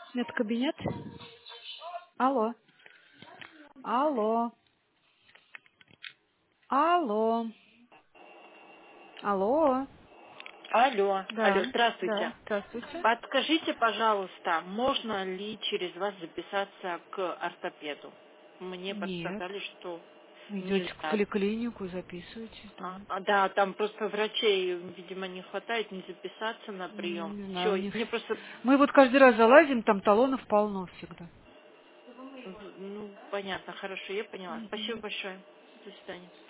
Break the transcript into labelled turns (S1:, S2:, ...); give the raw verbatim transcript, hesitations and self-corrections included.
S1: Медкабинет? Алло. Алло. Алло. Алло.
S2: Алло, алло,
S1: Да,
S2: здравствуйте.
S1: да. Здравствуйте.
S2: Подскажите, пожалуйста, можно ли через вас записаться к ортопеду? Мне
S1: Нет.
S2: подсказали, что
S1: Идете в
S2: нельзя.
S1: поликлинику, записывайтесь, да.
S2: А, а, да, там просто врачей, видимо, не хватает, не записаться на прием.
S1: Не знаю, у
S2: Все,
S1: них...
S2: мне просто,
S1: Мы вот каждый раз залазим, там талонов полно всегда.
S2: ну, понятно, хорошо, я поняла. Спасибо большое. До свидания.